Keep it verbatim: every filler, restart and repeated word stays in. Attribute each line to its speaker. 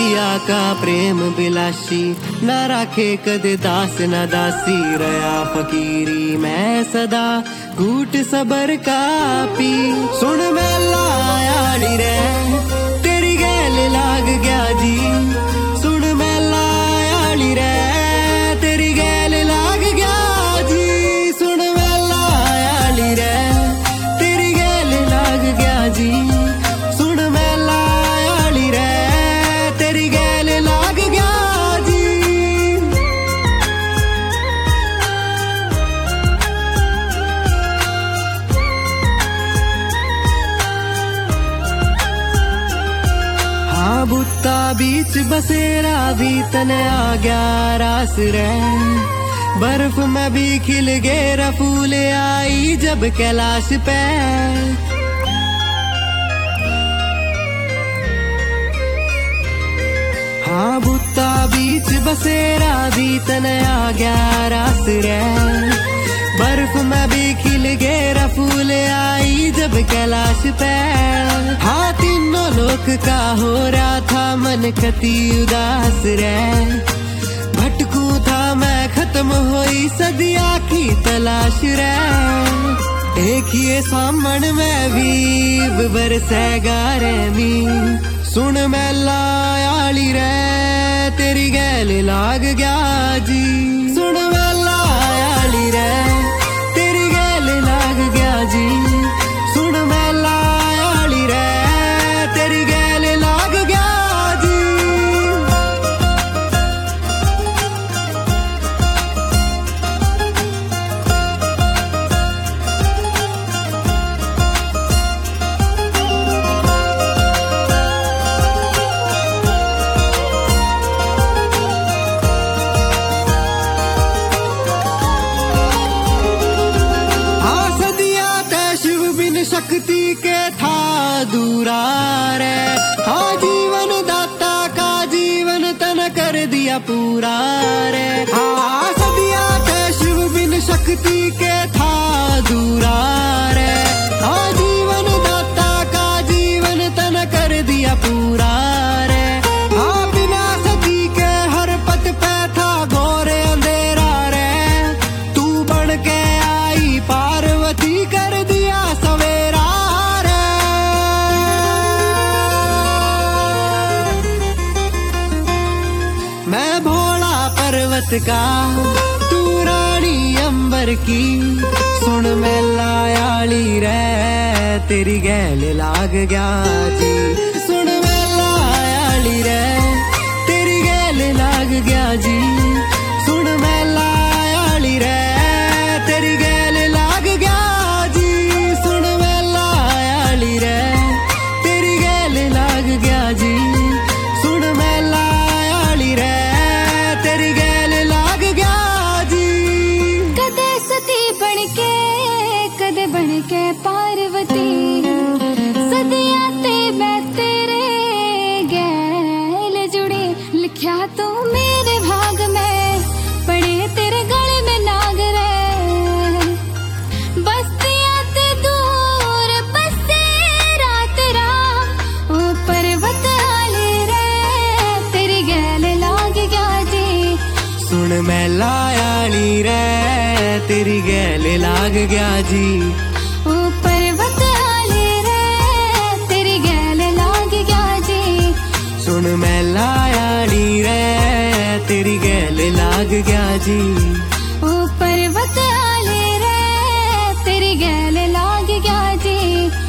Speaker 1: पिया का प्रेम बिलाशी, ना राखे कदे दास ना दासी। रया फकीरी मैं सदा घूट सबर का पी। सुन मेला आयाली रे तेरी गैल लाग गया जी। सुन मेला आयाली रे तेरी गैल लाग गया जी। सुन मेला आयाली रे तेरी गैल लाग गया जी। सुन मेला आयाली रे तेरी गैल लाग गया जी। हाँ बुत्ता बीच बसेरा भी तने आ गया रास रे। बर्फ में भी खिल गए फूल आई जब कैलाश पे। हाँ बुत्ता बीच बसेरा भी तने आ गया रास रे। बर्फ में भी खिल गए फूल आई जब कैलाश पे। हाँ तीनों लोक का हो रहा था मन कति उदास रे। भटकू था मैं खत्म हुई सदिया की तलाश रे। देखिए सामन में भी बरसेगा रे मी। सुन मेला आयाली रे तेरी गैल लाग गया जी। सुन मेला आयाली रे तेरी गैल लाग गया जी। सुन मेला आयाली रे तेरी गैल लाग गया जी। शक्ति के था दूरा रे। हाँ जीवन दाता का जीवन तन कर दिया पूरा रे। हाँ सदिया के शिव बिन शक्ति के था दूरा रे। हाँ जीवन दाता का जीवन तन कर दिया पूरा रे। हाँ बिना सती के हर पथ पे था घोर अंधेरा रे। तू बन के आई पार्वती कर दिया सवेरा रे। मैं भोला पर्वत का तू रानी अंबर की। सुन मेला आयाली रे तेरी गैल लाग गया जी। सुन मेला आयाली रे तेरी गैल लाग गया जी। सुन मेला आयाली रे तेरी गैल लाग गया जी। सुन मेला आयाली रे तेरी गैल लाग गया जी। सुन मेला आयाली रे तेरी गैल लाग गया जी।
Speaker 2: कदे सती बन के कदे बन के पार्वती। सदियां ते मैं तेरे गैल जुड़ी। लिखा तो मेरे भाग में पड़े तेरे गले में नाग रे। बस्तियां ते दूर बसेरा तेरा ओ पर्वत आले रे तेरी गैल लाग गया जी।
Speaker 1: सुन मेला आयाली रे तेरी गैल लाग गया जी।
Speaker 2: ओ पर्वत आले रे तेरी गैल लाग गया जी।
Speaker 1: सुन मेला आयाली रे तेरी गैल लाग गया जी।
Speaker 2: ओ पर्वत आले रे तेरी गैल लाग गया जी।